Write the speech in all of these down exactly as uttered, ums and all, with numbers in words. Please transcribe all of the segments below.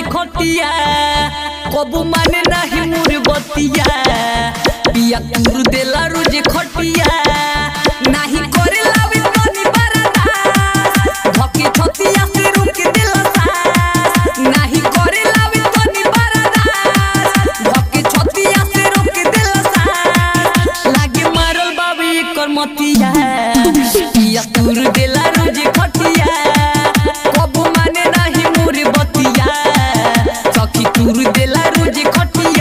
खटिया कबू माने नहीं मोर बतिया पिया तूर देला रोज खटिया नहीं करे लावे तनी बरदा धके छतिया से रुक देला सास नहीं करे लावे तनी बरदा धके छतिया से रुक देला सास लागे मारल बाबी कर मतिया पिया तूर देला रोज खटिया कबू माने नहीं मोर बतिया सखी तूर देला रोज खटिया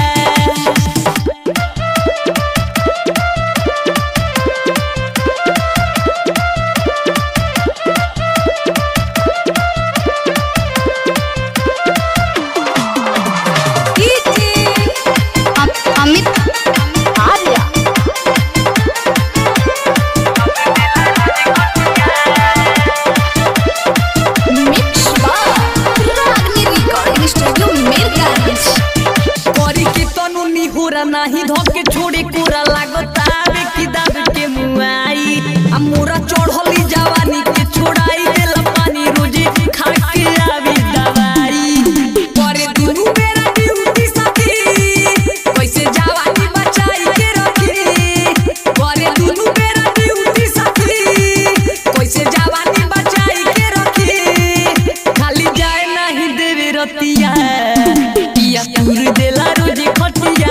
नहीं धोके छोड़ी पूरा लागता बे की दाब के मुआई आ मोरा चढ़ली जवानी के छोड़ाई देला पानी रोजे खा के आवी दवाई करे दुनु बेरा ड्यूटी साथी कैसे जवानी बचाई के रखी करे दुनु बेरा ड्यूटी साथी कैसे जवानी बचाई के रखी खाली जाए नहीं देवे रतिया पिया तूर देला रोज खटिया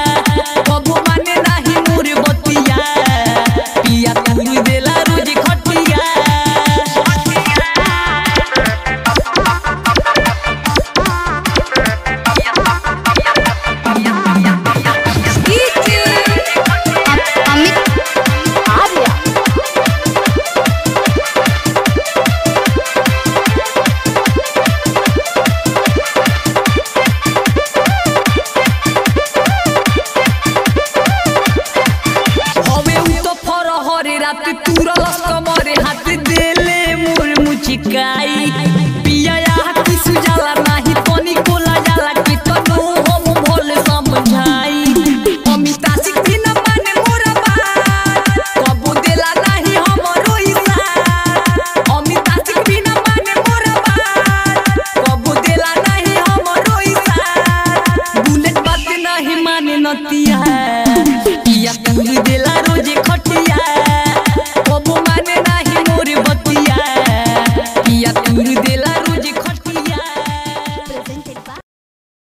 रात तुरल कमरे हाथ देले मोर मुचिकाई पिया हाथ सुजाला नाही तनी कोला जाला के तनो हम भोल समझाई अमिता सिख भी न माने मोरा बात कबू देला नाही हमरो इशारा अमिता सिख भी न माने मोरा बात कबू देला नाही हमरो इशारा बुलेट बात नहीं माने नतिया पिया तूर देला रोज खटिया